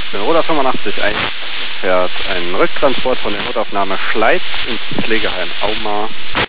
Den Roder 85 fährt ein Rücktransport von der Notaufnahme Schleiz ins Pflegeheim Auma.